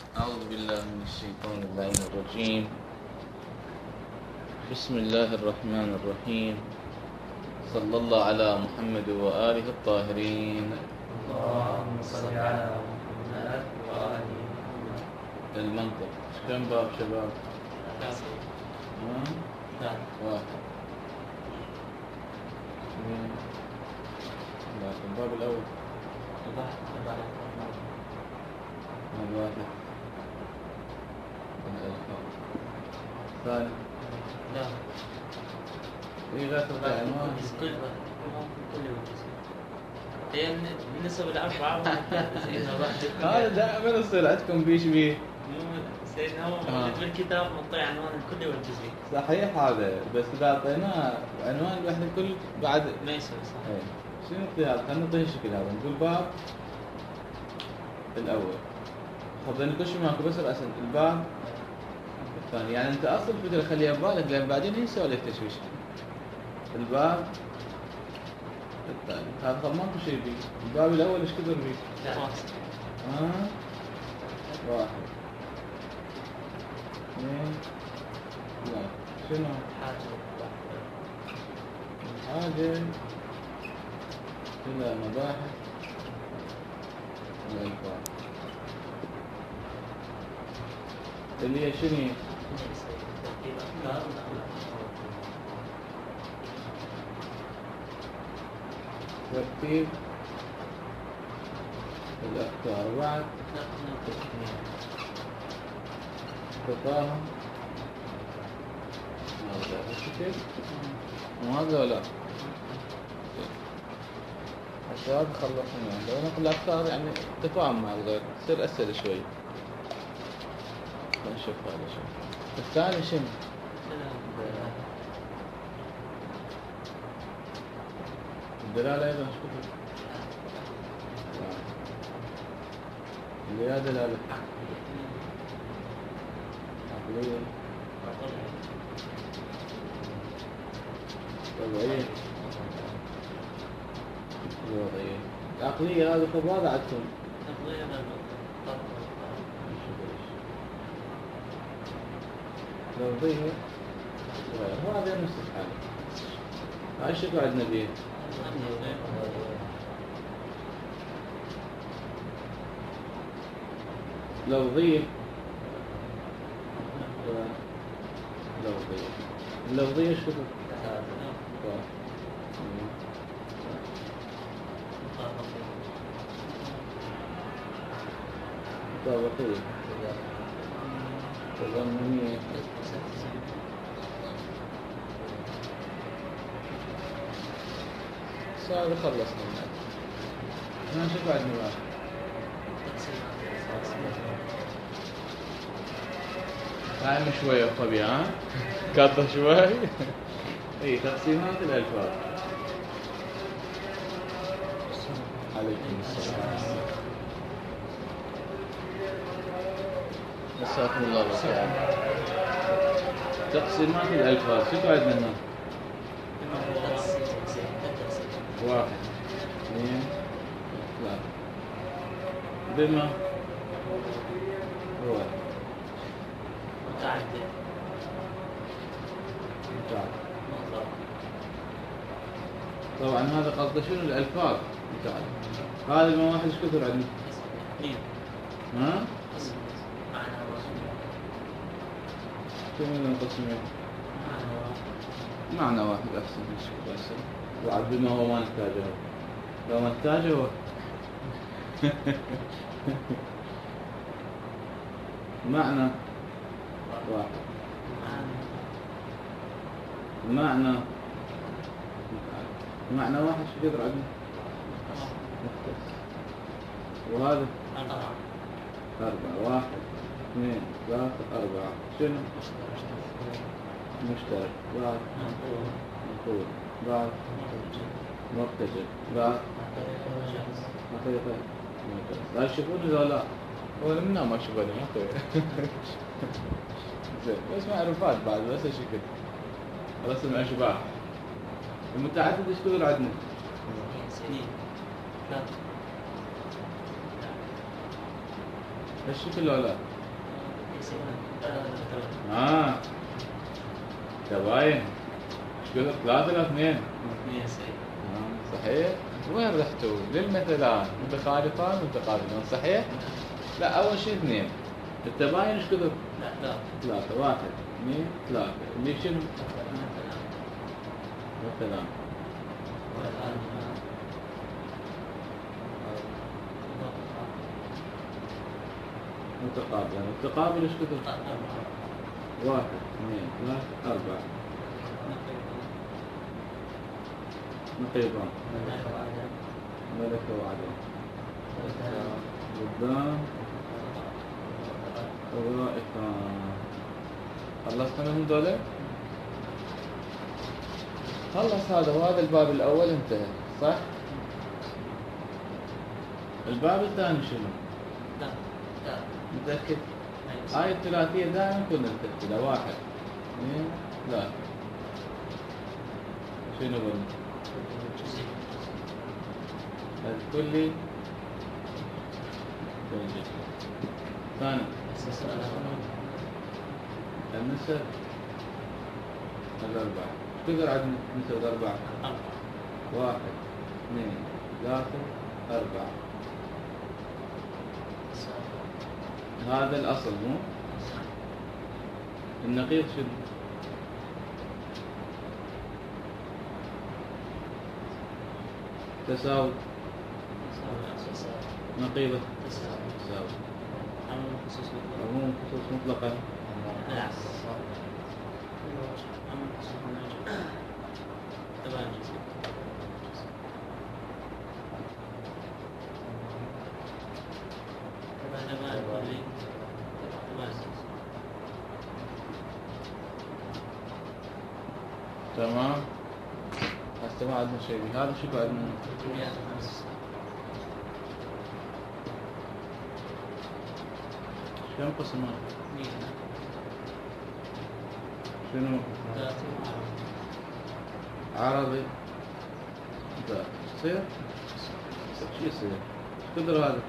أعوذ بالله من الشيطان اللعين الرجيم. بسم الله الرحمن الرحيم. صلى الله على محمد وآله الطاهرين. اللهم صل على محمد وآل محمد. المنطق كم باب شباب؟ واحد اثنين ثلاثة. الباب الأول الواحد الثاني لا لا ترجع عنوان هي بالنسبة للأربعة سيدنا هذا دائما يصير عندكم بيش بيه. سيدنا هو موجود بالكتاب مطيع عنوان الكل والجزئي. صحيح هذا، بس إذا أعطيناه عنوان واحد الكل بعد ما يصير صح. شنو نعطي هذا؟ خلينا نعطيه الشكل هذا. نقول باب الأول خذ كل شيء ماكو بس الأسد. الباب الثاني يعني أنت أصل الفكرة خليها ببالك لأن بعدين هي سوالف تشويش. الباب الثاني هذا طب ماكو شيء بيه. الباب الأول إيش كثر بيه؟ لا واحد اثنين لا شنو؟ حاجة إلى مباحث الألفاظ اللي هي شنو؟ ترتيب الأفكار بعد تفاهم هذا الشكل وهذا لا الشباب خلصنا يعني لو نقول الأفكار يعني تفاهم مع الغير تصير أسهل شوي. نشوف هذا شو الثاني شنو؟ الدلالة أيضا ايش كتب؟ اللي هي دلالة عقلية طبيعية وضعية. العقلية هذا طب هذا عندكم لفظية وهذا نفس الحالة. هاي الشكل عندنا بيه لفظية لفظية. اللفظية ايش كتب؟ مطابقية تضمنية هذا خلصنا منه. ما نشوف عندنا بقى هاي شوية طبيعة كاطة شوي. اي تقسيمات الألفاظ. عليكم السلام. مساكم الله بالخير. تقسيمات الألفاظ شو عندنا هنا؟ واحد اثنين ثلاثة. بما هو متعدد طبعا هذا قصده شنو الألفاظ متعدد. هذا بما واحد ايش كثر عندنا؟ اثنين. ها؟ شنو القسمين؟ معنى واحد أحسن من أحسن. وعد بما هو ما نحتاجه. لو ما نحتاجه معنى واحد. معنى واحد شو يقدر عندنا؟ مختص. وهذا أربعة. واحد اثنين ثلاثة أربعة. شنو؟ مشترك. بعد مقول. بعد مرتجل. بعد حقيقة. لا يشوفون ولا لا؟ هو منا ما يشوفون ما زين بس معروفات بعد بس شكل رسم أشباح. المتعدد ايش تقول عندنا؟ سنين. لا الشكل ولا لا؟ تباين ايش قلت 3 ولا 2؟ صحيح. وين رحتوا؟ للمثلان متخالفان متقابلان صحيح؟ لا أول شيء 2. التباين ايش كثر؟ لا 3 1 2 3 اللي شنو؟ مثلان متقابلان التقابل ايش كثر؟ 1 2 3 4 نقيضان ملك وعدم قدام ورائقان. خلصت منهم دولة؟ خلص هذا وهذا الباب الأول انتهى صح؟ الباب الثاني شنو؟ لا متأكد؟ هاي الثلاثية دائما كنا نتأكدها 1 2 3 شنو قلنا؟ الكلي ثاني النسب الأربعة. كثر عدد نسب الأربعة؟ 1 2 3 4. هذا الأصل مو؟ النقيض شنو؟ تساوي نقيضة تساوي عموم خصوص مطلقا تمام. هسه ما عندنا شيء. هذا شو عندنا؟ كم قسم هذا؟ شنو؟ عربي ذات يصير؟ شو يصير؟ ايش قدر هذا؟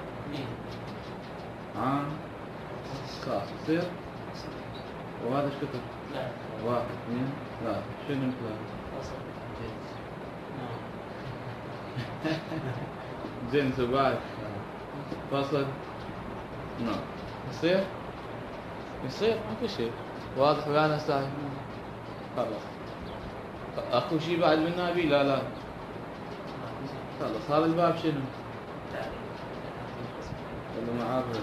عام خاص يصير؟ وهذا ايش قدر؟ 1 2 3 شنو 3؟ جنس بعد فصل نعم يصير؟ يصير ماكو شيء واضح ويانا استاذ. خلاص اكو شيء بعد من نبي؟ لا خلص. هذا الباب شنو؟ ولا معارض؟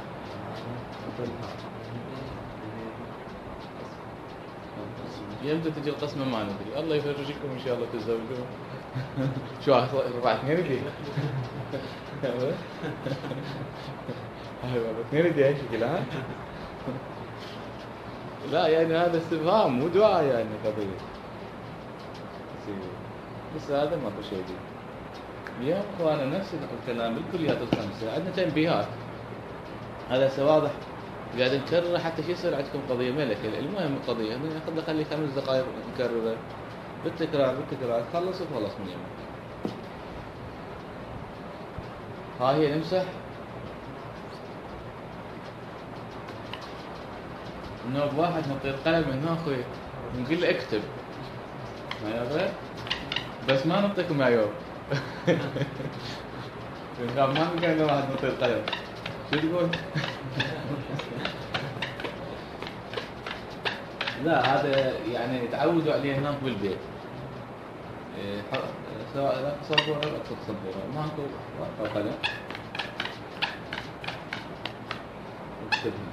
يمتى تجي القسمة ما ندري. الله يفرجكم ان شاء الله تتزوجون. شو رفعت 2 يدي؟ ايوه 2 يدي هاي شكل ها؟ لا يعني هذا استفهام مو دعاء يعني قضية. بس هذا ماكو شيء دي. يا اخوانا نفس الكلام بالكليات ال5 عندنا تنبيهات. هذا واضح قاعد نكرر حتى شو يصير عندكم قضية ملكة. المهم القضية نخلي 5 دقائق نكررها بالتكرار تخلص وخلص من يوم. ها هي نمسح نوب واحد نعطي القلم من هنا اخوي نقول له اكتب معيار بس ما نعطيك معيار. ما نقول له واحد نعطي القلم شو تقول؟ لا هذا يعني تعودوا عليه هناك بالبيت. سواء لا تصبر ولا تصبر ماكو قلم اكتبها.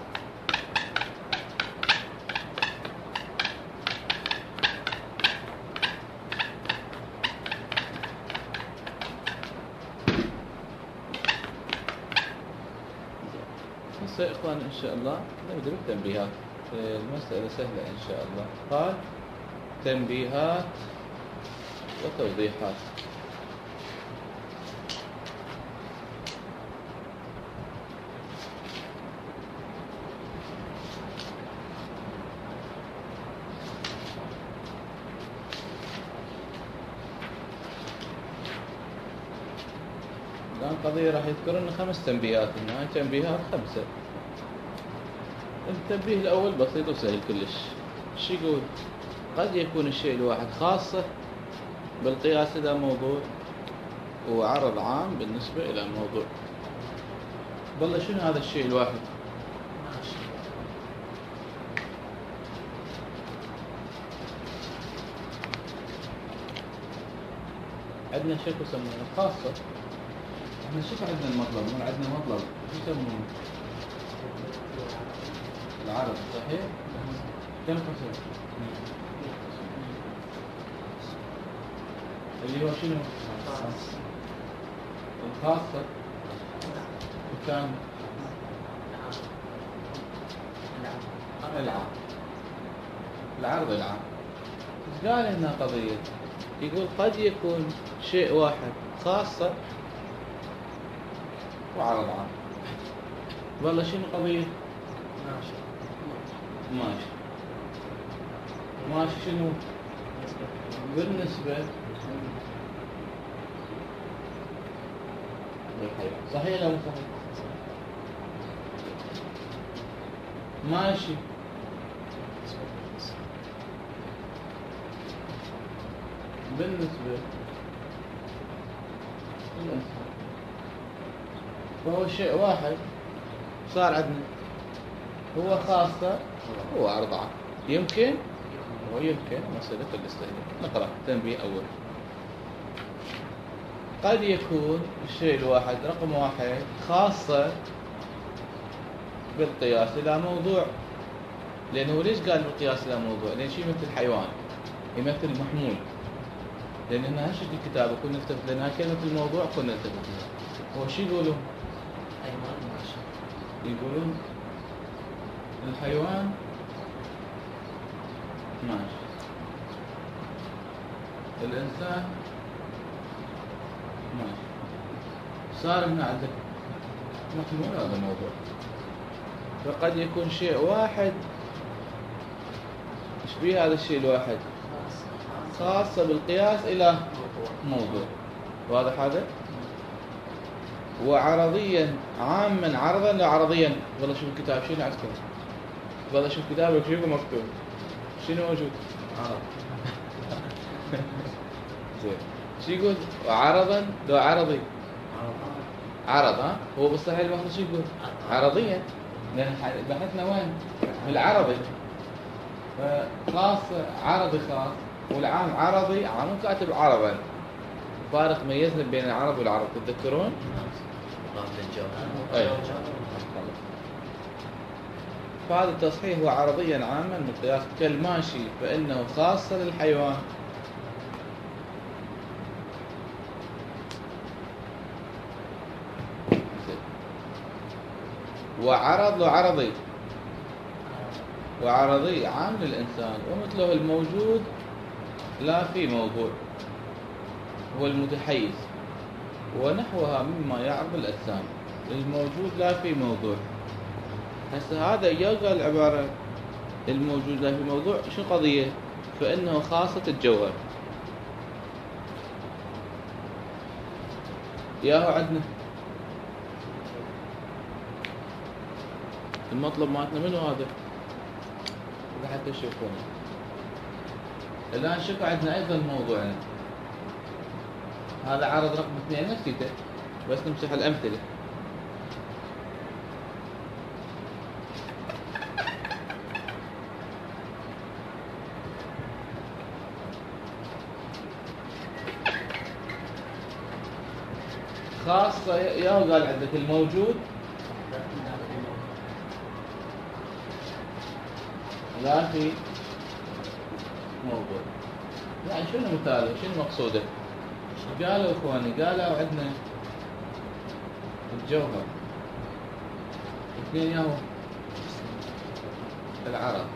هسه يا اخوان ان شاء الله نبدا بالتنبيهات. المسألة سهلة ان شاء الله. قال تنبيهات وتوضيحات. الآن قضية راح يذكر لنا 5 تنبيهات. هاي تنبيهات 5. التنبيه الأول بسيط وسهل كلش. شو يقول؟ قد يكون الشيء الواحد خاصة بالقياس إلى موضوع وعرض عام بالنسبة إلى موضوع. والله شنو هذا الشيء الواحد؟ عندنا شيء يسمونه خاصة. احنا شوف عندنا المطلب، مو عندنا مطلب شو يسمونه؟ العرض صحيح؟ كم قسم؟ اللي هو شنو؟ الخاصة وكان العام. العرض العام. ايش قال هنا قضية؟ يقول قد يكون شيء واحد خاصة وعرض عام. والله شنو قضية؟ ماشي. ماشي شنو؟ بالنسبة للحيوان. صحيح ولا مو صحيح؟ ماشي. بالنسبة للإنسان فهو شيء واحد صار عندنا هو خاصة هو عرض عام. يمكن ويمكن مسألة الاستهلاك. نقرأ تنبيه أول. قد يكون الشيء الواحد رقم واحد خاصة بالقياس إلى موضوع. لأنه ليش قال بالقياس إلى موضوع؟ لأن شيء مثل الحيوان يمثل محمول. لأن هنا هالشكل الكتابة كنا نلتفت لأنها كلمة الموضوع كنا نلتفت لها. هو شو يقولون؟ يقولون الحيوان ماشي. الإنسان ماشي. صار هنا عندك محمول هذا الموضوع. فقد يكون شيء واحد. ايش بيه هذا الشيء الواحد؟ خاصة بالقياس إلى موضوع. واضح هذا؟ وعرضيا عاما عرضا لا عرضيا. والله شوف الكتاب شنو عندكم؟ والله شوف كتابك شوف مكتوب شنو موجود؟ عرض. زين. شو يقول؟ وعرضا لو عرضي. عرض ها؟ هو بالصحيح المفروض شو يقول؟ عرضيا. لأن بحثنا وين؟ بالعربي. فخاص عرضي خاص والعام عرضي عام كاتب عربا. فارق ميزنا بين العرب والعرب تتذكرون؟ أي. فهذا التصحيح هو عرضيا عاما من قياس كالماشي فإنه خاصة للحيوان. وعرض له عرضي. وعرضي عام للإنسان ومثله الموجود لا في موضوع هو المتحيز ونحوها مما يعرض الأجسام. الموجود لا في موضوع. هسه هذا قال عبارة الموجود لا في موضوع شو قضية؟ فإنه خاصة الجوهر. ياهو عندنا المطلب مالتنا منو هذا؟ حتى تشوفونه. الآن شوف عندنا أيضا موضوعنا. هذا عرض رقم 2 نسيته بس نمسح الأمثلة. خاصة يا قال عندك الموجود لا في موضوع. يعني شنو مثاله؟ شنو مقصوده؟ قالوا اخواني قالوا عندنا الجوهر اثنين ياهو العرض.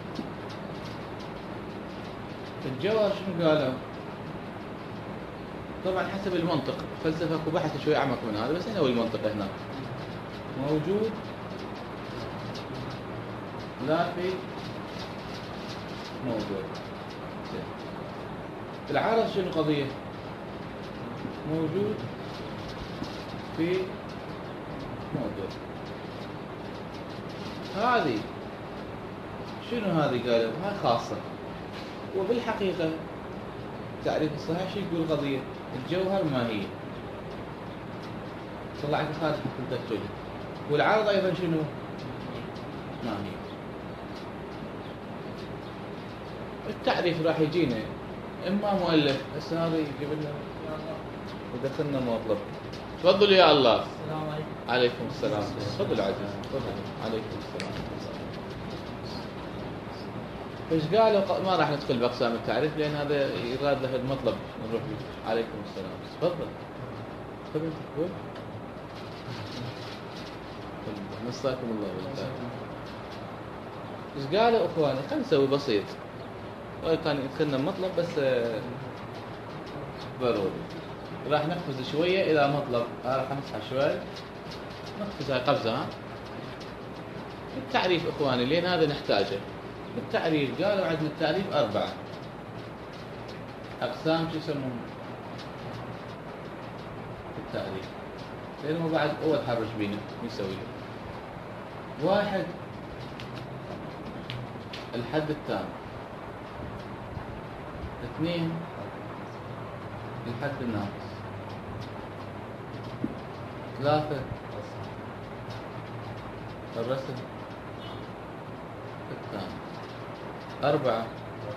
الجوهر شنو قالوا؟ طبعا حسب المنطق فلسفة وبحث شوي اعمق من هذا بس هنا هو المنطق هنا موجود لا في موضوع. العرض شنو قضية؟ موجود في موضوع. هذه شنو هذه؟ قالوا هاي خاصة. وبالحقيقة التعريف الصحيح شو يقول قضية الجوهر ما هي طلعت خارج حق التفجير، والعرض أيضا شنو ما هي. التعريف راح يجينا إما مؤلف هسه هذا يجيب لنا ودخلنا مطلب. تفضل يا الله. السلام عليكم. عليكم السلام. تفضل عزيز تفضل. عليكم السلام. فايش قالوا؟ ما راح ندخل باقسام التعريف لان هذا يراد له المطلب نروح له. عليكم السلام. تفضل. تفضل تقول. مساكم الله بالخير. ايش قالوا اخواني؟ خلينا نسوي بسيط. كان يدخلنا مطلب بس ضروري. راح نقفز شويه الى مطلب. راح نمسح شوي. نقفز هاي قفزه. ها. التعريف اخواني لين هذا نحتاجه. التعريف قالوا عندنا التعريف 4 أقسام. شو يسمون التعريف؟ لأنه بعد أول حرج بينا يسوي له. 1 الحد التام. 2 الحد الناقص. 3 الرسم التام. 4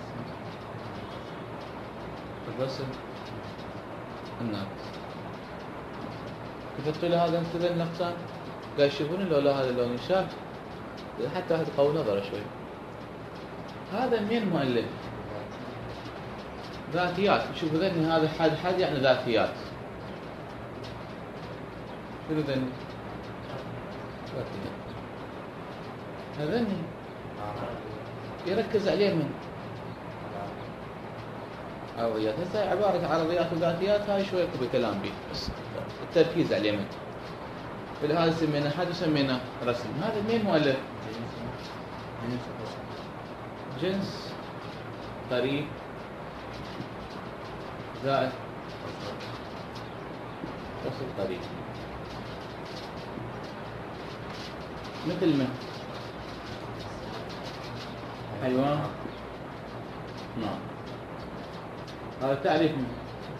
الرسم الناقص. كتبت له هذا انتبه الأقسام. قاعد يشوفون لو لا هذا اللون يشاف حتى واحد قوي نظره شوي. هذا مين مؤلف؟ ذاتيات. شوف ذني هذا حد يعني ذاتيات. شنو ذني؟ ذاتيات. هذني يركز عليه من عرضيات. هسه عبارة عرضيات وذاتيات هاي شوية بكلام بيه بس التركيز عليه من. فلهذا سمينا حد وسمينا رسم. هذا مين مؤلف؟ جنس قريب زائد فصل قريب. مثل من حيوان نعم. هذا تعريف من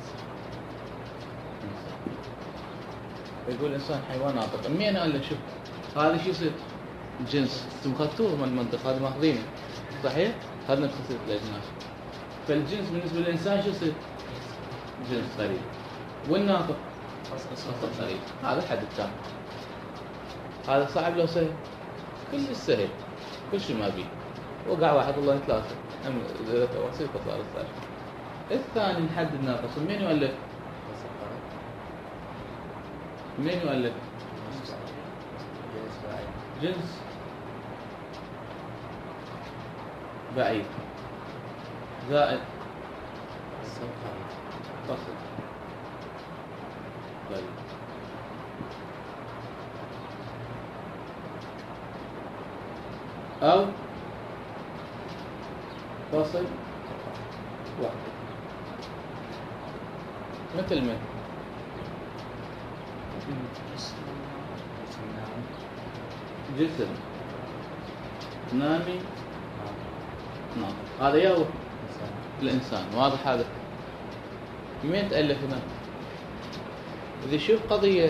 يقول الإنسان حيوان ناطق. مين قال له شوف هذا شو يصير جنس؟ انتم اخذتوه من المنطقة هذا ماخذينه صحيح؟ هذا نفس الأجناس. فالجنس بالنسبة للإنسان شو يصير؟ جنس قريب. والناطق فصل قريب. هذا الحد التام. هذا صعب لو سهل؟ كل سهل كل شيء ما بيه. وقع 1 الله 3 ذات وسيط تطلع للثالث. الثاني الحد الناقص. من يؤلف؟ من يؤلف؟ جنس بعيد زائد فصل قريب. أو فاصل واحد. مثل من جسم نامي ناطق. هذا يا الإنسان. واضح هذا؟ مين تألف هنا؟ إذا يشوف قضية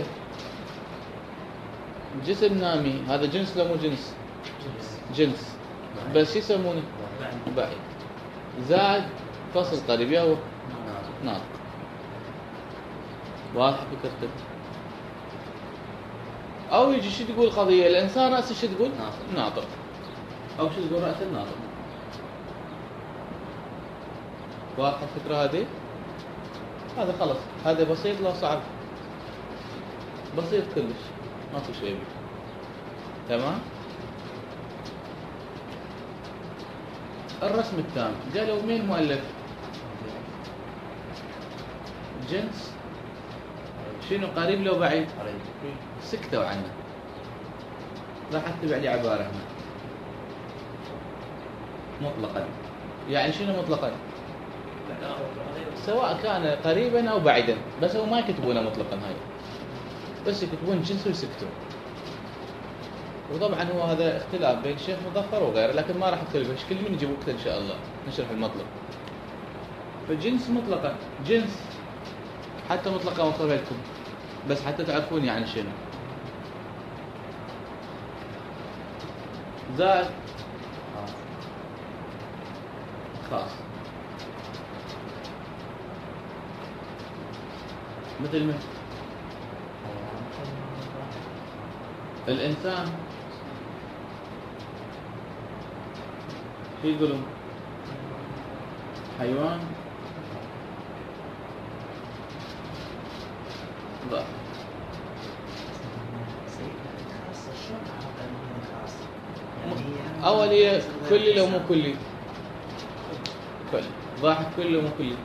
جسم نامي هذا جنس لو مو جنس؟ جنس بس يسمونه بعيد زائد فصل قريب يا هو ناطق. واضح فكرتك؟ أو يجي شو تقول قضية الإنسان رأسه شو تقول؟ ناطق. أو شو تقول رأسه ناطق. واضح الفكرة هذه؟ هذا خلص. هذا بسيط لو صعب؟ بسيط كلش ما في شيء. تمام؟ الرسم التام قالوا مين مؤلف؟ جنس شنو قريب لو بعيد؟ سكتوا عنه. راح اكتب عليه عبارة هنا مطلقا. يعني شنو مطلقا؟ سواء كان قريبا او بعيدا بس هو ما يكتبونه مطلقا هاي بس يكتبون جنس ويسكتون. وطبعا هو هذا اختلاف بين الشيخ مظفر وغيره، لكن ما راح اختلف كل من يجي وقته ان شاء الله نشرح المطلب. فالجنس مطلقة جنس، حتى مطلقة مطلبة لكم بس حتى تعرفون يعني شنو. زائد خاص، مثل من الإنسان شو يقولون؟ حيوان ضعف. أول هي كلي لو مو كلي، كل ضاحك كلي ومو كلي،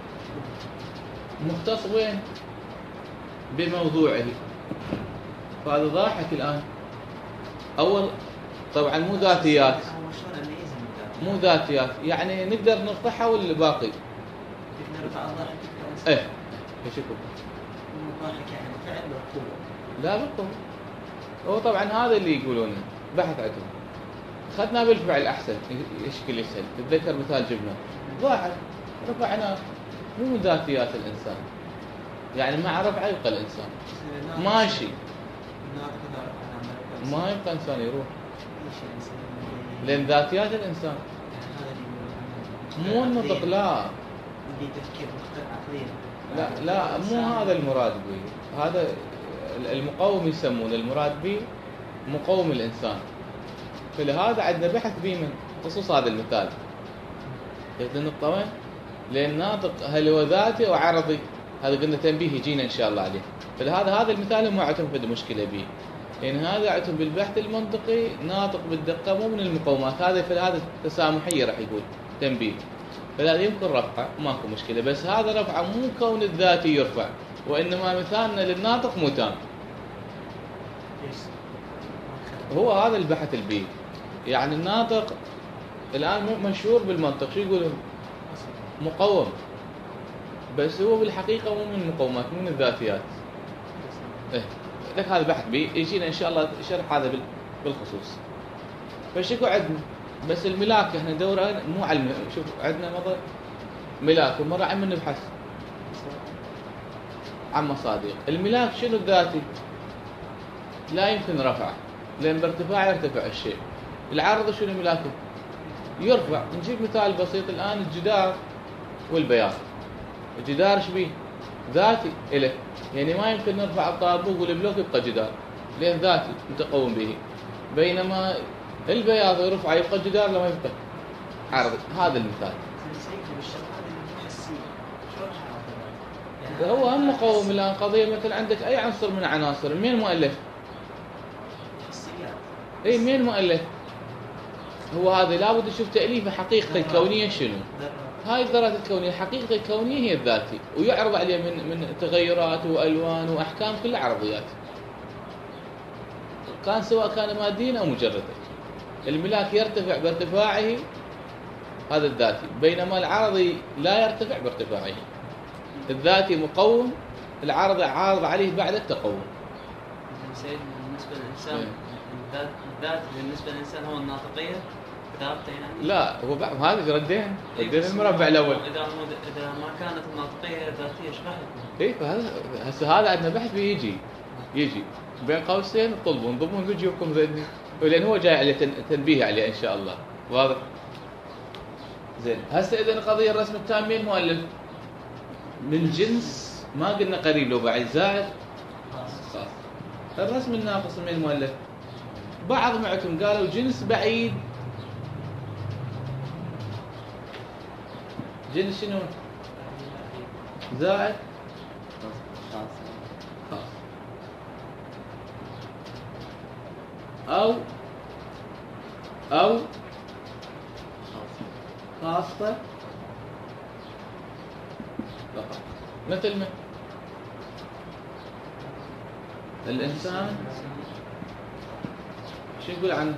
مختص وين؟ بموضوعه. فهذا ضاحك الآن أول طبعا مو ذاتيات، مو ذاتيات يعني نقدر نرفعها ولا باقي؟ نرفع الضحك ايه ايش يكون؟ الضحك يعني فعل وقوة. لا بالقوة. هو طبعا هذا اللي يقولونه بحث عندهم. اخذنا بالفعل احسن يشكل يسهل. تتذكر مثال جبنا ضاحك رفعناه، مو من ذاتيات الانسان، يعني مع رفعه يبقى الانسان ماشي، ما يبقى انسان يروح، لان ذاتيات الانسان مو النطق. لا لا مو هذا المراد به، هذا المقوم يسمونه المراد به مقوم الانسان. فلهذا عندنا بحث به من خصوص هذا المثال. شفت النقطة وين؟ لأن ناطق هل هو ذاتي أو عرضي؟ هذا قلنا تنبيه يجينا إن شاء الله عليه. فلهذا هذا المثال ما عندهم فد مشكلة به، لأن هذا عندهم بالبحث المنطقي ناطق بالدقة مو من المقومات. هذا فلهذا تسامحية راح يقول تنبيه، فلهذا يمكن رفعه ماكو مشكلة، بس هذا رفعه مو كون الذاتي يرفع، وإنما مثالنا للناطق مو تام. هو هذا البحث البيه. يعني الناطق الآن مشهور بالمنطق شو يقولون؟ مقوم، بس هو بالحقيقة مو من المقومات، مو من الذاتيات. إيه لك هذا بحث بيه يجينا إن شاء الله شرح هذا بالخصوص. فشكو عندنا بس الملاك احنا دورة مو على شوف عندنا مضى ملاك ومرة عم نبحث عن مصادق. الملاك شنو الذاتي؟ لا يمكن رفعه، لأن بارتفاع يرتفع الشيء. العرض شنو ملاكه؟ يرفع. نجيب مثال بسيط الآن الجدار والبياض. الجدار ايش بيه؟ ذاتي إله، يعني ما يمكن نرفع الطابوق والبلوك يبقى جدار، لأن ذاتي متقوم به. بينما البياض يرفع يبقى جدار لما يبقى عرضي. هذا المثال. هو هم مقوم الآن قضية. مثل عندك أي عنصر من عناصر مين مؤلف؟ اي مين مؤلف؟ هو هذا لابد تشوف تأليفه حقيقة الكونية شنو؟ هاي الذرات الكونية الحقيقة الكونية هي الذاتي، ويعرض عليه من تغيرات وألوان وأحكام كلها عرضيات، كان سواء كان ماديا أو مجردا. الملاك يرتفع بارتفاعه هذا الذاتي، بينما العرضي لا يرتفع بارتفاعه. الذاتي مقوم، العرض عارض عليه بعد التقوم. بالنسبة للإنسان الذات بالنسبة للإنسان هو الناطقية ثابتة يعني؟ لا هو هذا ردين المربع الأول. إذا ما كانت الناطقية ذاتية ايش راح يكون؟ إيه فهذا هسه هذا عندنا بحث يجي بين قوسين طلبوا انضموا فيديوكم ذني، لأن هو جاي عليه تنبيه عليه إن شاء الله. واضح؟ زين هسه إذا قضية الرسم التام مين مؤلف؟ من جنس ما قلنا قريب لو بعد زائد خاص. الرسم الناقص من المؤلف. بعض معكم قالوا جنس بعيد. جنس شنو؟ زائد خاص. أو خاصة فقط. مثل ما الإنسان شو يقول عنه؟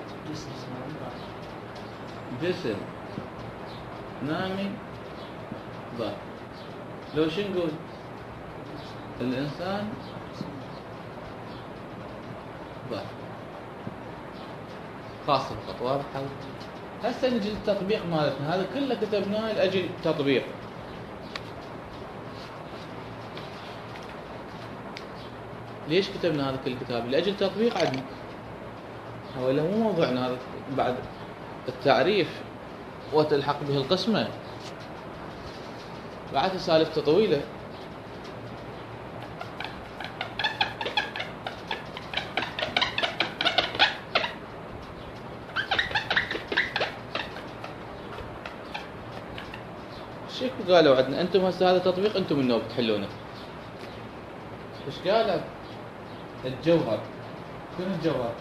جسم نامي ضار. لو شو نقول؟ الإنسان ضار. خاصة فقط. واضح هذا؟ هسه نجي للتطبيق مالتنا، هذا كله كتبناه لأجل تطبيق. ليش كتبنا هذا كل الكتاب؟ لأجل تطبيق عندنا. هو مو موضوعنا هذا، بعد التعريف وتلحق به القسمة بعد سالفته طويلة. شو قالوا عندنا؟ انتم هسه هذا تطبيق انتم منه بتحلونه. ايش قالوا؟ الجوهر. شنو الجوهر؟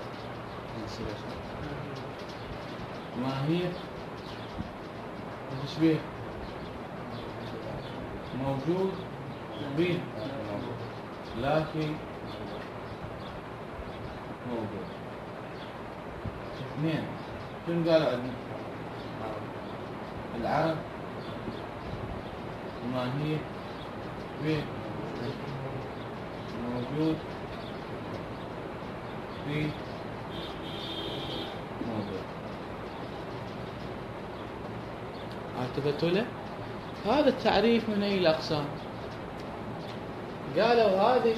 ماهية تشبيه موجود به لكن موجود. اثنين. شنو قالوا عندنا؟ العرب ماهية به موجود في موضوع. التفتوا له؟ هذا التعريف من أي الأقسام؟ قالوا هذه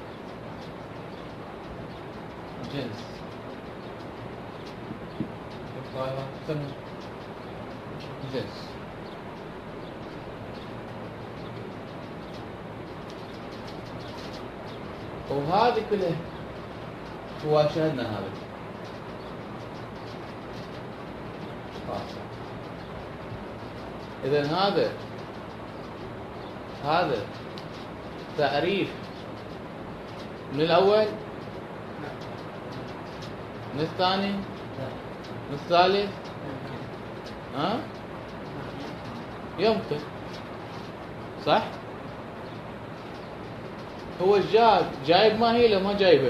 جنس. جنس. وهذه كلها هو شاهدنا هذا خاصة. إذن هذا تعريف من الأول، من الثاني، من الثالث. ها؟ يمكن صح؟ هو جايب ما هي لو ما جايبه.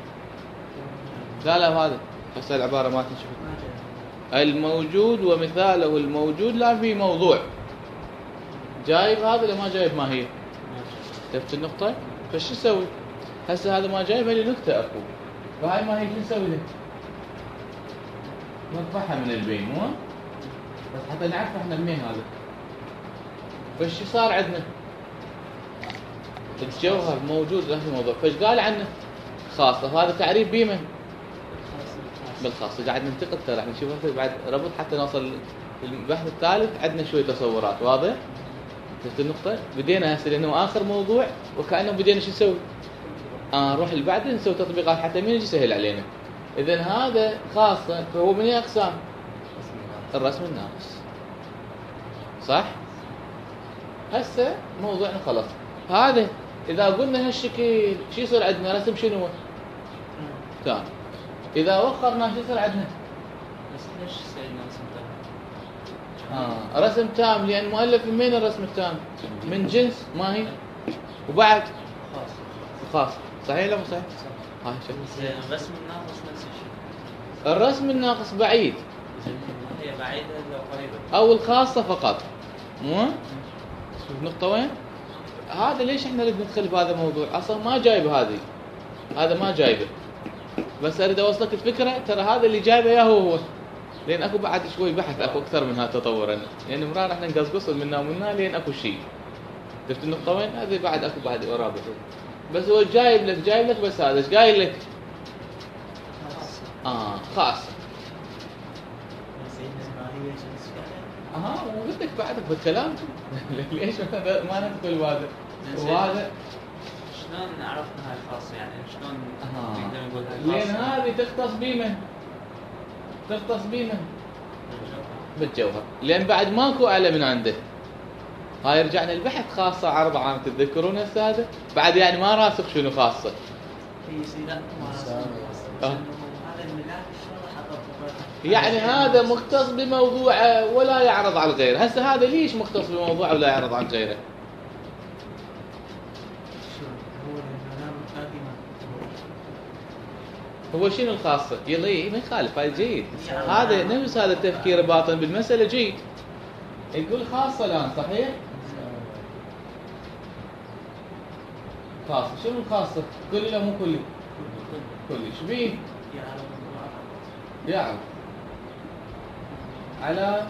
لا هذا هسه العبارة ما تنشوف. الموجود ومثاله الموجود لا في موضوع. جايب هذا لو ما جايب ما هي. شفت النقطة؟ فشو نسوي؟ هسه هذا ما جايبها لنكتة اكو. فهاي ما هي شو نسوي له؟ نطفحها من البين مو؟ بس حتى نعرف احنا منين هذا. فشو صار عندنا؟ الجوهر موجود لا في موضوع. فايش قال عنه؟ خاصة. هذا تعريف بيمن؟ بالخاصة. قاعد ننتقد ترى راح نشوف بعد ربط حتى نوصل للبحث الثالث. عندنا شوية تصورات. واضح؟ شفت النقطة؟ بدينا هسه لأنه آخر موضوع وكأنه بدينا شو نسوي؟ نروح اللي بعده نسوي تطبيقات حتى مين يجي يسهل علينا. إذن هذا خاصة. فهو من أي أقسام؟ الرسم الناقص. صح؟ هسه موضوعنا خلص. هذا إذا قلنا هالشكل شو يصير عندنا؟ رسم شنو؟ تام. إذا وخرنا شو يصير عندنا؟ بس ليش سوينا رسم تام؟ رسم تام لأن مؤلف من وين الرسم التام؟ من جنس ما هي؟ وبعد خاص. صحيح ولا مو صحيح؟ هاي شوف. الرسم الناقص نفس الشيء. الرسم الناقص بعيد. هي بعيدة لو قريبة. أو الخاصة فقط. مو؟ شوف النقطة وين؟ هذا ليش احنا نريد ندخل بهذا الموضوع؟ اصلا ما جايب هذا ما جايبه. بس اريد اوصلك الفكره. ترى هذا اللي جايبه يا هو لان اكو بعد شوي بحث اكو اكثر من هذا تطورا. يعني مرار احنا نقصقص منها ومنها لين اكو شيء. شفت النقطه وين؟ هذه بعد اكو بعد رابط. بس هو جايب لك بس هذا ايش قايل لك؟ خاص. وقلت لك بعدك بالكلام. ليش ما ندخل بهذا؟ وهذا شلون عرفنا هاي الخاصة يعني؟ شلون نقدر نقول هاي لأن هذه تختص بمن؟ بالجوهر. لأن بعد ماكو أعلى من عنده. هاي رجعنا البحث خاصة عرض عام. تتذكرون هسه هذا؟ بعد يعني ما راسخ شنو خاصة. يعني هذا مختص بموضوعه ولا يعرض على غيره. هسه هذا ليش مختص بموضوعه ولا يعرض على غيره؟ هو شنو الخاصة؟ يلا ما يخالف. هاي جيد. هذا نفس هذا التفكير باطن بالمسألة جيد. يقول خاصة الآن صحيح؟ خاصة. شنو الخاصة؟ كلي ولا مو كلي؟ كلي. شو بيه؟ يعرف. على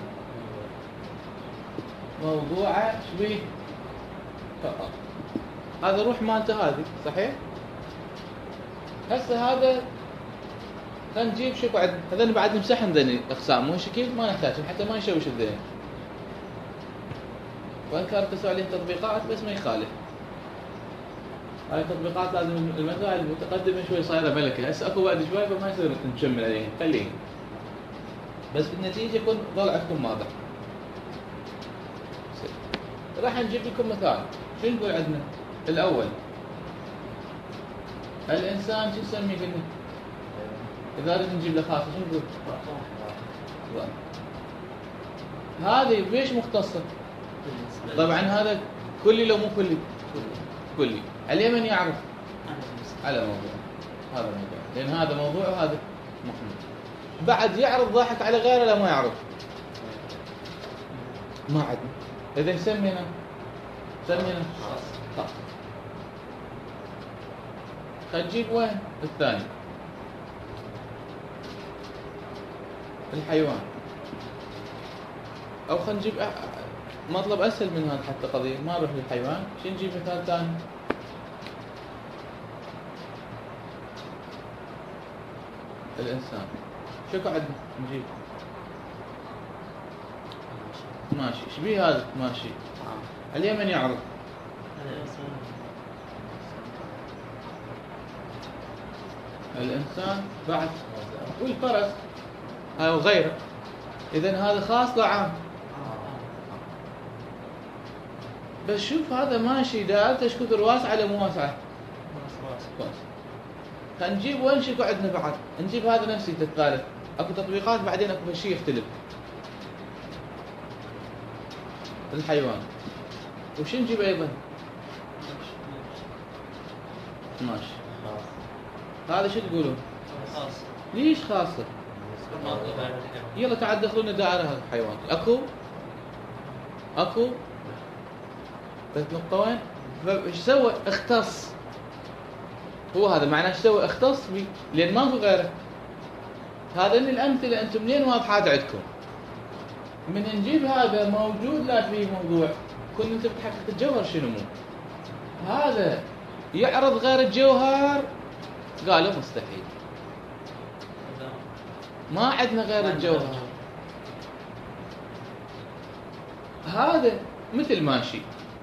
موضوعه شبيه فقط. هذا روح مالته هذه صحيح. هسه هذا خلينا نجيب شو بعد هذول بعد نمسحهم ذني اقسام مو شكل ما نحتاجهم حتى ما نشوش الذهن. وان كانت تسوي عليه تطبيقات بس ما يخالف. هاي التطبيقات لازم المسائل المتقدمه شوي صايره ملكه، هسه اكو بعد شوي فما يصير نكمل عليهم خليهم. بس بالنتيجه يكون ضل عندكم واضح. راح نجيب لكم مثال. شو نقول عندنا؟ الاول الانسان شو نسميه قلنا؟ اذا نريد نجيب له خاصه شو نقول؟ هذه بيش مختصه؟ طبعا هذا كلي لو مو كلي؟ كلي. عليه من يعرف؟ على موضوع. هذا موضوع، لان هذا موضوع وهذا محمول. بعد يعرض ضاحك على غيره لا ما يعرف؟ ما عندنا. اذا نسمينا خاص. خلينا نجيب وين الثاني؟ الحيوان. او خلينا نجيب مطلب اسهل من هذا حتى قضيه ما نروح للحيوان. شو نجيب مثال ثاني؟ الانسان. شو عندنا نجيب؟ ماشي. شبيه هذا ماشي؟ عليه من يعرف؟ الانسان بعد والفرس او غيره. اذا هذا خاص لا عام؟ بس شوف هذا ماشي دائرته ايش كثر واسعه مو واسعه؟ خلينا نجيب وين شكو عندنا بعد؟ نجيب هذا نفسي الثالث. اكو تطبيقات بعدين اكو شيء يختلف. الحيوان. وش نجيب ايضا؟ ماشي. هذا شو تقولون؟ خاص. ليش خاصه؟ يلا تعال دخلونا دائره هذا الحيوان. اكو بس نقطه وين؟ ايش سوى؟ اختص. هو هذا معناه ايش سوى؟ اختص بي لان ماكو غيره. هذا من الامثله انتم منين واضحات عندكم؟ من نجيب هذا موجود لا فيه موضوع كنت انت بتحقق الجوهر شنو مو؟ هذا يعرض غير الجوهر قالوا مستحيل. ما عندنا غير الجوهر. هذا مثل ماشي.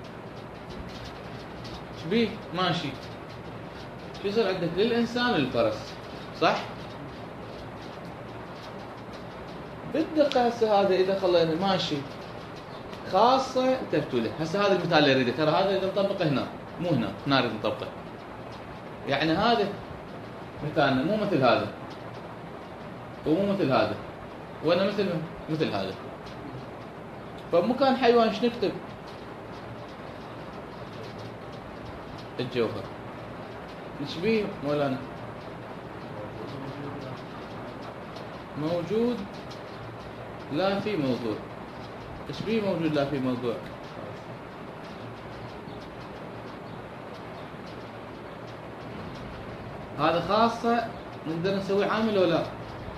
شبيه ماشي؟ شو يصير عندك للإنسان الفرس صح؟ بالدقة هسه هذا إذا خلينا ماشي خاصة انتبهوا له. هسه هذا المثال اللي أريده ترى هذا إذا نطبقه هنا مو هنا نريد نطبقه. يعني هذا مثالنا مو مثل هذا ومو مثل هذا وأنا مثل هذا. فمو كان حيوان شو نكتب؟ الجوهر. شبيه مولانا؟ موجود لا في موضوع. شبيه موجود لا في موضوع؟ هذا خاصة نقدر نسوي عامل ولا لا؟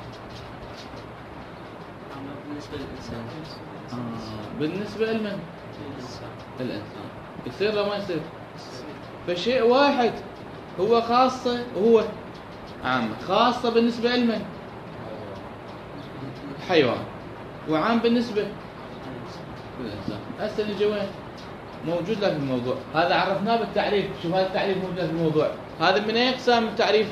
بالنسبة للإنسان. بالنسبة لمن؟ الإنسان. يصير ولا ما يصير؟ فشيء واحد هو خاصة وهو عامة. خاصة بالنسبة لمن؟ حيوان. وعام بالنسبة للإنسان. هسه نجي وين؟ موجود له في الموضوع. هذا عرفناه بالتعريف. شوف هذا التعريف موجود له في الموضوع. هذا من أي أقسام التعريف؟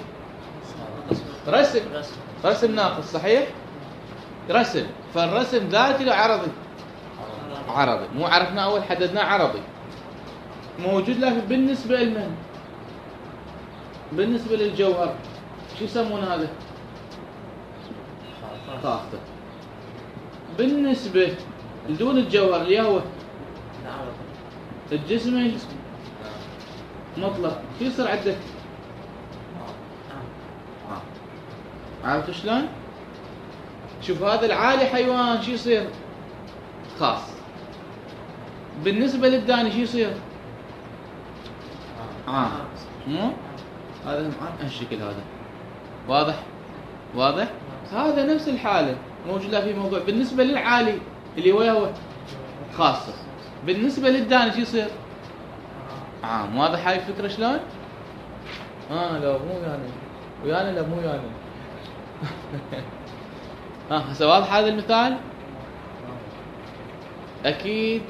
رسم ناقص صحيح؟ رسم. فالرسم ذاتي لو عرضي؟ عرضي. مو عرفنا أول حددناه عرضي. موجود له بالنسبة لمن؟ بالنسبة للجوهر. شو يسمون هذا؟ خاصة. بالنسبة لدون الجوهر اللي هو الجسم مطلق. شو يصير عندك؟ عرفت شلون؟ شوف هذا العالي حيوان شو يصير؟ خاص. بالنسبة للداني شو يصير؟ مو؟ هذا عام هالشكل هذا. واضح؟ هذا نفس الحالة موجودة في موضوع. بالنسبة للعالي اللي هو خاصة، بالنسبة للداني شو يصير؟ عام. واضح هاي الفكرة شلون؟ لا مو ويانا لا مو ويانا. هسه واضح هذا المثال؟ أكيد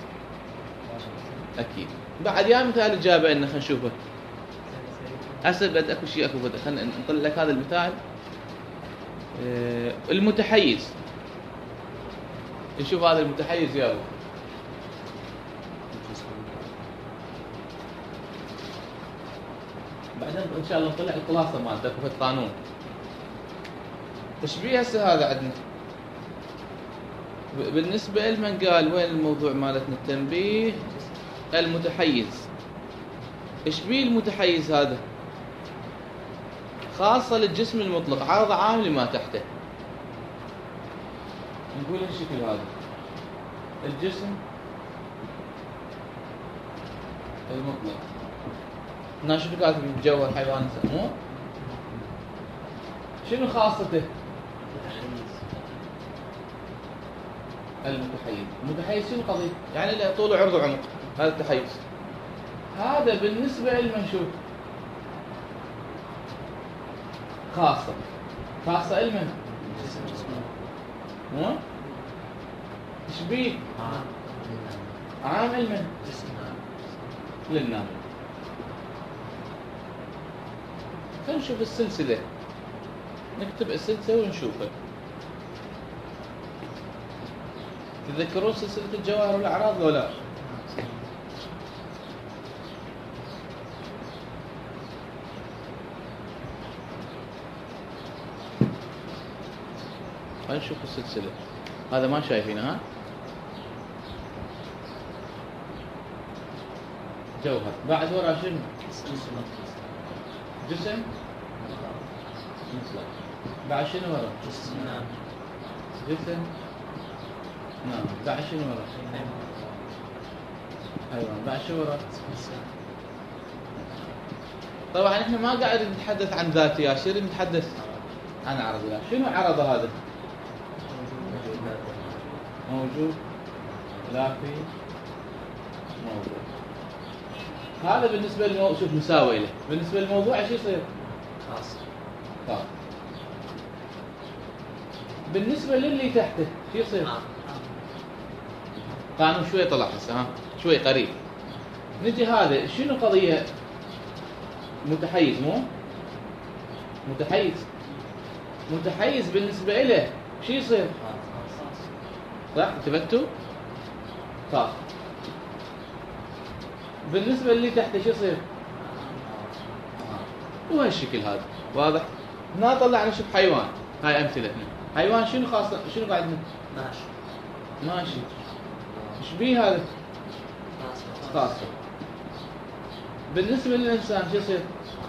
بعد يا مثال الإجابة إنه خلينا نشوفه. هسه بدأ اكو شيء خلينا نطلع لك هذا المثال. المتحيز. نشوف هذا المتحيز يلا. بعدين ان شاء الله نطلع الخلاصه مالته في القانون. تشبيه هسه هذا عندنا. بالنسبه لمن قال وين الموضوع مالتنا التنبيه المتحيز. ايش بيه المتحيز هذا؟ خاصه للجسم المطلق، عرض عام لما تحته. نقول الشكل هذا الجسم المطلق. شنو كاتب بالجوهر حيوان مو؟ شنو خاصته؟ المتحيز شنو القضية؟ يعني له طول وعرض وعمق، هذا التحيز. هذا بالنسبة للمنشوف خاصة لمن؟ مو؟ ايش بيه؟ عام لمن؟ للنام. خلينا نشوف السلسلة. نكتب السلسلة ونشوفها. تذكرون سلسلة الجواهر والأعراض ولا لا؟ خلينا نشوف السلسلة. هذا ما شايفينه ها؟ جوهر. بعد ورا شنو؟ جسم مطلق. بعد شنو ورا؟ جسم نعم. بعد شنو ورا؟ حيوان. بعد شو ورا؟ طبعا احنا ما قاعد نتحدث عن ذاتيات، شنو نتحدث عن عرضيات. شنو عرض هذا؟ موجود لا في موضوع. هذا بالنسبة للموضوع. شوف مساوي له. بالنسبة للموضوع ايش يصير؟ خاص. بالنسبة للي تحته شو يصير؟ قانون شوي طلع هسه شوي قريب. نجي هذا شنو قضية؟ متحيز مو؟ متحيز بالنسبة له شو يصير؟ صح؟ انتبهتوا؟ خاص. بالنسبة للي تحته شو يصير؟ وهالشكل هذا واضح؟ هنا طلعنا شوف حيوان. هاي أمثلة. حيوان شنو خاصة؟ شنو قاعد ماشي. ايش بيه هذا؟ خاصة. بالنسبة للإنسان شو يصير؟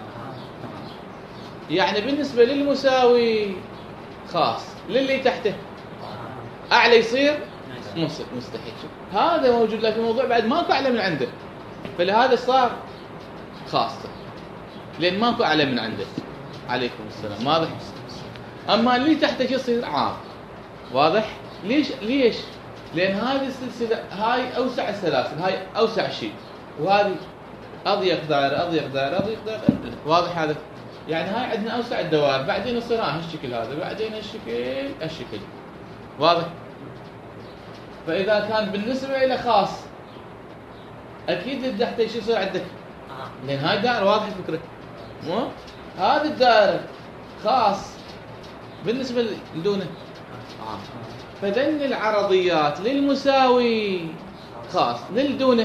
يعني بالنسبة للمساوي خاص، للي تحته أعلى يصير مستحيل. هذا موجود له في الموضوع بعد ماكو أعلى من عنده، فلهذا صار خاصة لأن ماكو أعلى من عنده. عليكم السلام. واضح؟ أما اللي تحته شو يصير؟ عام. واضح؟ ليش؟ لأن هذه السلسلة هاي أوسع السلاسل، هاي أوسع شيء، وهذه أضيق دائرة. واضح هذا؟ يعني هاي عندنا أوسع الدوائر، بعدين يصير هالشكل هذا، بعدين هالشكل. واضح؟ فإذا كان بالنسبة إلى خاص أكيد اللي تحته شو يصير عندك؟ لأن هاي دائرة. واضح الفكرة؟ مو؟ هذه الدائرة خاص بالنسبة لدونه. فذن العرضيات للمساوي خاص، للدونه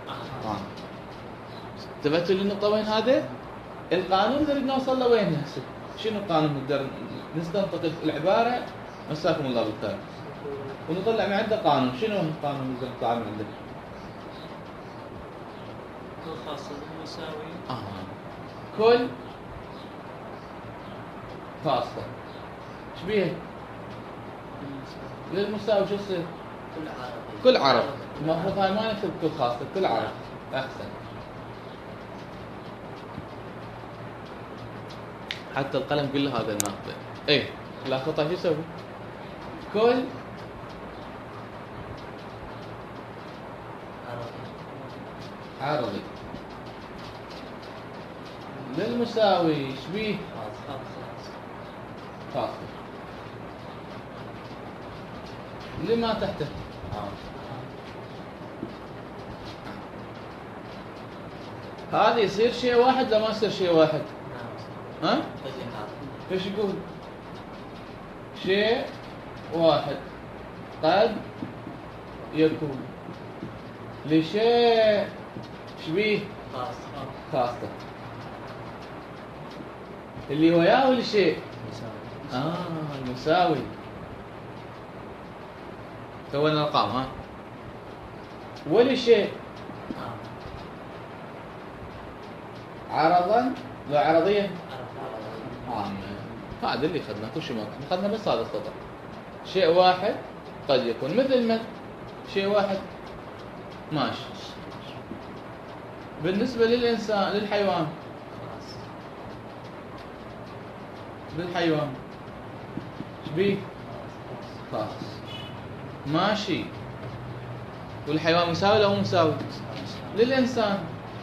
انتبهتوا للنقطة وين هذا؟ القانون نريد نوصل له وين هسه؟ شنو القانون نقدر نستنطق العبارة مساكم الله بالخير ونطلع من عنده قانون. شنو القانون نقدر نطلع من عنده؟ كل خاصة بالمساوي. كل خاصة. ايش بيها؟ للمساوي شو يصير؟ كل عرض. المفروض هاي ما نكتب كل خاصة، كل عرض أحسن. حتى القلم كله هذا الناقطة. لا قطع شو يسوي؟ كل عرضي للمساوي شبيه خاصة لما تحته هذا يصير شيء واحد لا ما يصير شيء واحد؟ ها؟ ايش يقول؟ شيء واحد قد يكون لشيء شبيه خاصة اللي وياه لشيء المساوي سوينا الارقام ها ولشيء عرضا لو عرضية هذا اللي اخذناه كل شيء اخذنا بس هذا السطر شيء واحد قد يكون مثل ما شيء واحد ماشي بالنسبة للإنسان للحيوان بالحيوان شبيه خاص ماشي والحيوان مساوي ولا مو مساوي للإنسان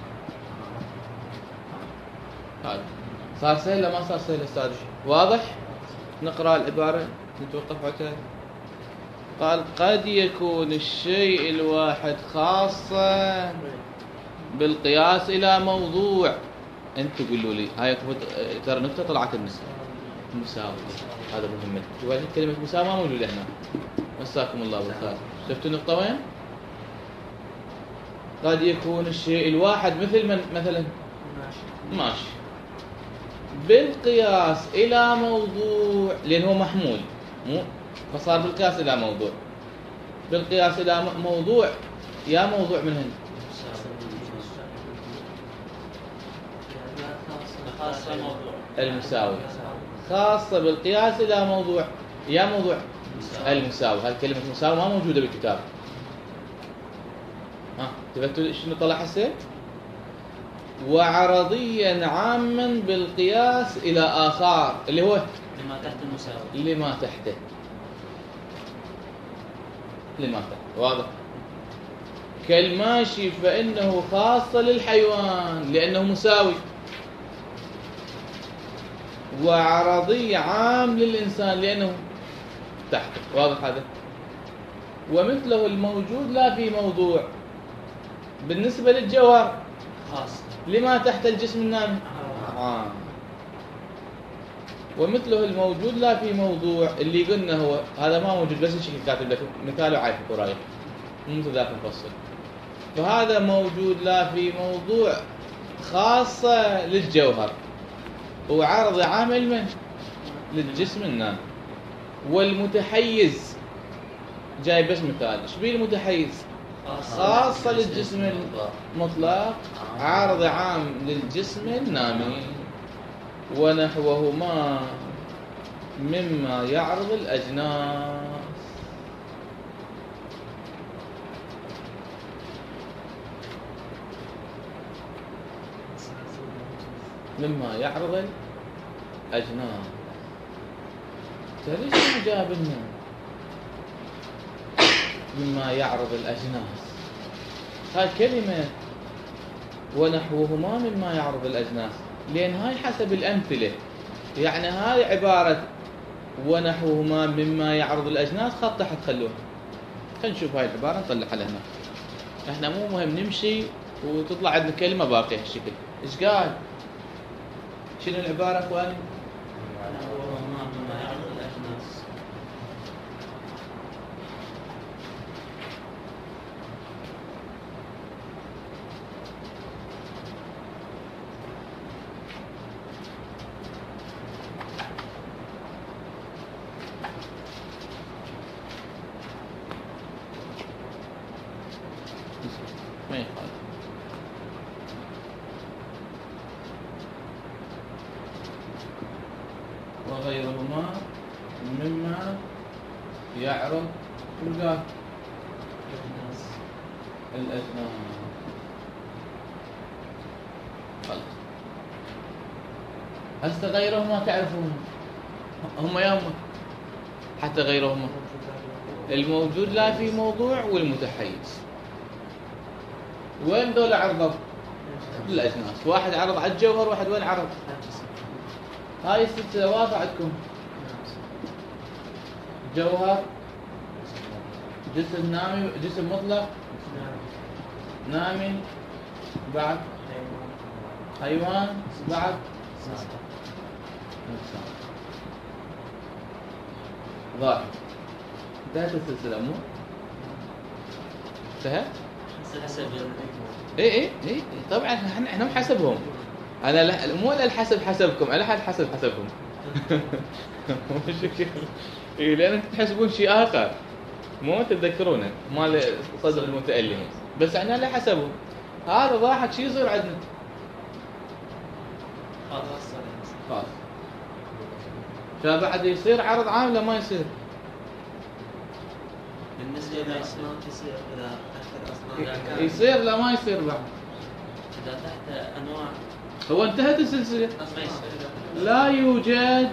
هذا صار سهل لا ما صار سهل أستاذ واضح نقرأ العبارة نتوقف عليها قال قد يكون الشيء الواحد خاصا بالقياس إلى موضوع أنت تقولوا لي هاي ترى نقطة طلعت المساوي هذا مهم شوفوا كلمة مساوي ما موجودة هنا مساكم الله بالخير شفتوا النقطة وين قد يكون الشيء الواحد مثل من مثلا ماشي بالقياس إلى موضوع لأنه محمول مو فصار بالقياس إلى موضوع بالقياس إلى موضوع يا موضوع من هنا المساوي خاصة بالقياس إلى موضوع يا موضوع المساوي هذه كلمة مساوي ما موجودة بالكتاب تبتوا شنو طلع هسه وعرضيا عاما بالقياس إلى آخر اللي هو لما تحت المساوي لما تحته لما تحته واضح كالماشي فإنه خاصة للحيوان لأنه مساوي وعرضي عام للإنسان لأنه تحته واضح هذا ومثله الموجود لا في موضوع بالنسبة للجوهر خاص لما تحت الجسم النامي ومثله الموجود لا في موضوع اللي قلنا هو هذا ما موجود بس الشكل كاتب لك مثاله عايف قرايب مو ذاك مفصل فهذا موجود لا في موضوع خاصة للجوهر وعرض عامل من للجسم النامي والمتحيز جاي بس مثال ايش بيه المتحيز خاصة للجسم المطلق عارض عام للجسم النامي ونحوهما مما يعرض الأجناس مما يعرض الأجناس ترى شو جاب لنا مما يعرض الأجناس هاي كلمة ونحوهما مما يعرض الأجناس لأن هاي حسب الأمثلة يعني هاي عبارة ونحوهما مما يعرض الأجناس خط تحت خلوها خلينا نشوف هاي العبارة نطلعها لنا احنا مو مهم نمشي وتطلع عندنا كلمة باقية هالشكل ايش قال شنو العبارة اخواني ونحوهما مما يعرض الأجناس ما يخالف وغيرهما مما يعرض الأجناس خلاص هسه غيرهما تعرفون هم يوم حتى غيرهما. الموجود لا في موضوع والمتحيز. وين دول عرضوا؟ الأجناس. واحد عرض على الجوهر، واحد وين عرض؟ هاي السلسلة واضحة عندكم. جوهر، جسم نامي، جسم مطلق نامي، بعد حيوان، بعد إنسان. ظاهر. انتهت السلسلة مو؟ انتهت؟ حسب ايه طبعا احنا محسبهم. انا مو انا الحسب حسبكم، انا حد حسب حسبهم. ايه لان انتم تحسبون شيء اخر، مو تتذكرونه مال صدر المتألم، بس احنا لا حسبه. هذا ضاحك شو يصير عندنا؟ خلاص فبعد يصير عرض عام لا ما يصير؟ بالنسبة لا يصير إذا تحت الأصنام يصير لا ما يصير بعد؟ إذا تحت أنواع هو انتهت السلسلة. ما يصير. لا يوجد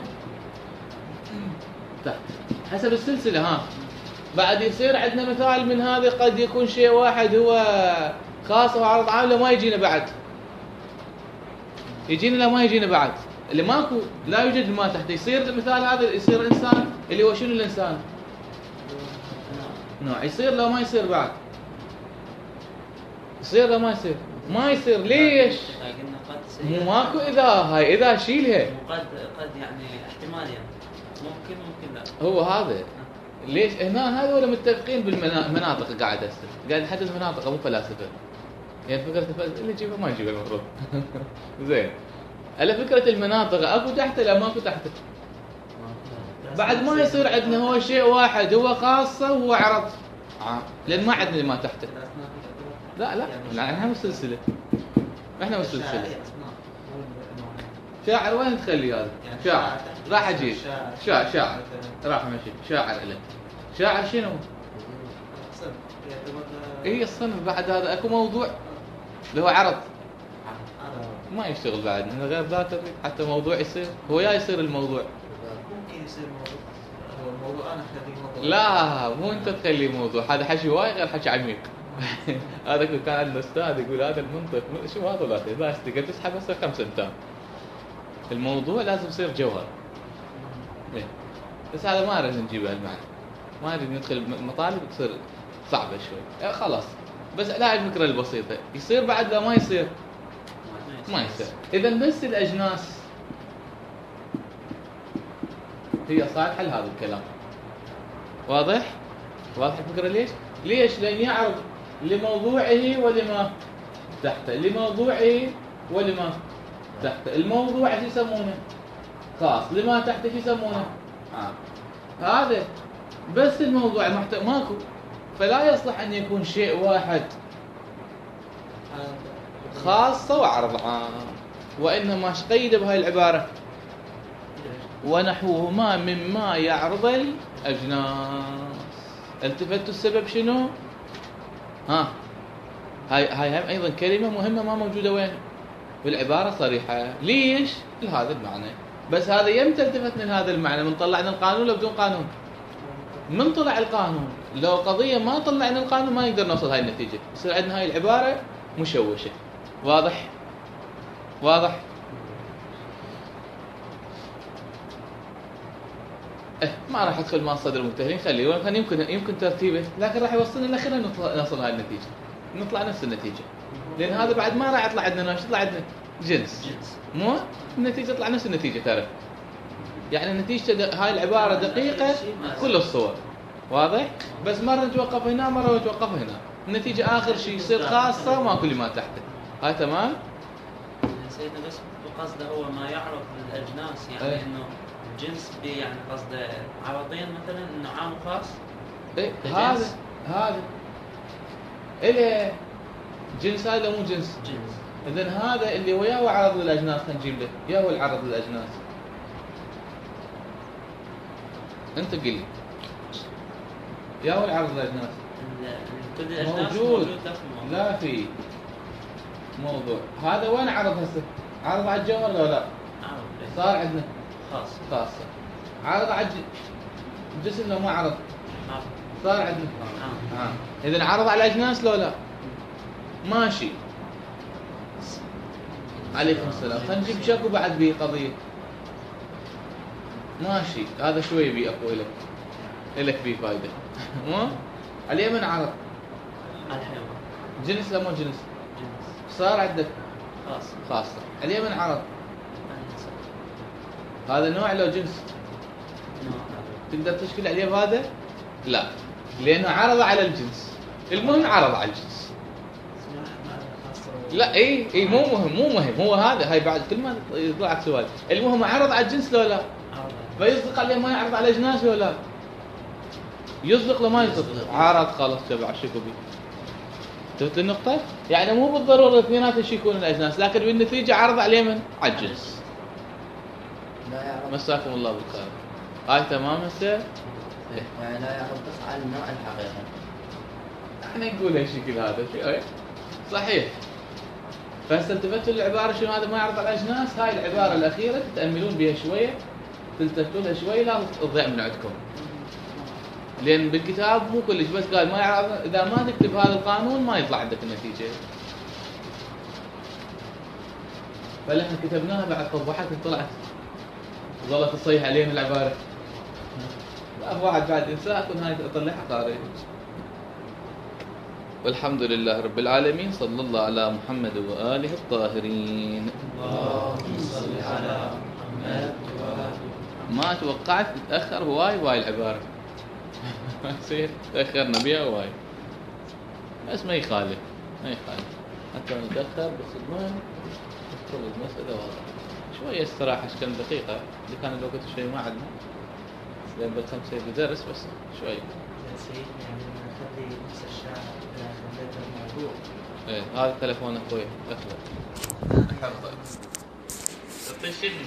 تحت حسب السلسلة. ها بعد يصير عندنا مثال من هذا، قد يكون شيء واحد هو خاص وعرض عام لا ما يجينا بعد، يجينا لا ما يجينا بعد، اللي ماكو لا يوجد ما تحت. يصير المثال هذا يصير إنسان، اللي هو شنو الإنسان؟ نوع. يصير لا ما يصير بعد؟ يصير لا ما يصير؟ ما يصير. ليش؟ مو ماكو إذا، هاي إذا شيلها. قد يعني احتمال يعني ممكن لا. هو هذا ليش هنا هذول متفقين بالمناطق. قاعد نحدد مناطق مو فلاسفه. يعني فكره اللي يجيبها ما يجيبها المفروض. زين على فكره المناطق اكو تحت لا ماكو تحت. بعد ما يصير عندنا هو شيء واحد هو خاصه وهو عرض لان ما عندنا ما تحته. لا احنا مسلسله، احنا مسلسله. شاعر وين تخلي هذا؟ شاعر راح اجيب شاعر راح ماشي شاعر له. شاعر شنو؟ اي الصنف. بعد هذا اكو موضوع اللي هو عرض ما يشتغل بعد من غير ذاك. حتى موضوع يصير هو يا يصير الموضوع. ممكن يصير موضوع انا اخليه موضوع. لا مو انت تخليه موضوع، هذا حكي واي غير حكي عميق. هذا كان عندنا استاذ يقول هذا المنطق شو هذا لا اذا تقدر تسحب بس 5 امتار. الموضوع لازم يصير جوهر. بس هذا ما نريد نجيبه المعنى، ما نريد ندخل مطالب تصير صعبة شوي. خلاص بس لا الفكرة البسيطة. يصير بعد لا ما يصير؟ ما يصير. إذا بس الأجناس هي صالحة لهذا الكلام. واضح الفكرة؟ ليش؟ لأن يعرض لموضوعه ولما تحته، لموضوعه ولما تحته. الموضوع شو يسمونه؟ خاص. لما تحته شو يسمونه؟ هذا بس الموضوع ماكو، فلا يصلح أن يكون شيء واحد خاصة وعرض عام. وإنما قيد بهاي العبارة ونحوهما مما يعرض الأجناس. التفتوا السبب شنو؟ هاي هم أيضا كلمة مهمة ما موجودة وين؟ بالعبارة صريحة. ليش؟ لهذا المعنى. بس هذا يمتى التفتنا لهذا المعنى؟ من طلعنا القانون لو بدون قانون؟ من طلع القانون. لو قضية ما طلعنا القانون ما نقدر نوصل هاي النتيجة. يصير عندنا هاي العبارة مشوشة. واضح؟ ما راح ادخل مع صدر المتهمين، خليه كان يمكن ترتيبه، لكن راح يوصلنا الاخير نوصل هاي النتيجة، نطلع نفس النتيجة. لأن هذا بعد ما راح يطلع عندنا نوع، يطلع عندنا جنس. مو النتيجة تطلع نفس النتيجة ترى. يعني نتيجة هاي العبارة دقيقة كل الصور. واضح؟ بس مرة نتوقف هنا مرة نتوقف هنا. النتيجة آخر شيء يصير خاصة وما كل ما تحته. هاي تمام؟ سيدنا بس قصده هو ما يعرف الأجناس، يعني إنه جنس يعني قصده عرضين مثلا إنه عام وخاص. هذا إله جنس، هذا مو جنس. إذن هذا اللي هو يا هو عرض للأجناس، نجيب له يا هو العرض للأجناس. أنت قل لي يا هو العرض للأجناس. كل الأجناس موجود لا في موضوع. هذا وين عرض هسه؟ عرض على الجوهر ولا لا؟ صار عندنا خاصة. عرض على جسم لو ما عرض ما صار عندنا إذا عرض على الأجناس لو لا ماشي. عليكم السلام. خلينا نجيب شكو بعد بيه قضية ماشي. هذا شوي بيه أخوي لك إلك بيه فايدة. مو اليمن عرض الحيوان جنس لو مو جنس جنس صار عندك خاصة اليمن عرض النسب هذا نوع لو جنس نوع تقدر تشكل عليه هذا؟ لا لأنه عرض على الجنس. المهم عرض على الجنس. لا اي مو مهم هو هذا. هاي بعد كل ما يطلعك سؤال المهم عرض على الجنس لو لا. فيصدق عليه ما يعرض على اجناس ولا لا؟ يصدق لو ما يصدق عرض خلاص تبع شكو بي. شفت النقطة؟ يعني مو بالضرورة الاثنينات يشيكون الاجناس لكن بالنتيجة عرض عليه من على الجنس. مساكم الله بالخير. هاي تمام هسه؟ يعني لا يعرض بس على النوع الحقيقي. احنا نقول هالشكل هذا شيء صحيح. فهسه التفتوا للعبارة شنو هذا ما يعرض على الاجناس. هاي العبارة الأخيرة تتأملون بها شوية تلتفتوا لها شوي لا تضيع من عندكم. لأن بالكتاب مو كلش بس قال ما يعرض. إذا ما تكتب هذا القانون ما يطلع عندك النتيجة. فلحنا كتبناها بعد طبعت طلعت ظلت تصيح علينا العبارة. لا واحد بعد إنساء كن هاي أطلعها قارئ. والحمد لله رب العالمين. صلى الله على محمد وآله الطاهرين. اللهم صل على محمد وآله. ما توقعت تتأخر هواي العبارة. يصير تأخرنا بيها هواي بس ما يخالف حتى نتأخر بس المهم تدخل المسألة واضحة شوية استراحة كم دقيقة اللي كان الوقت شوي ما عندنا لأن بالخمسة بدرس بس شوي. يا سيدي يعني نخلي نص الساعة إلى خليت الموضوع. ايه هذا تلفون اخوي اخلص.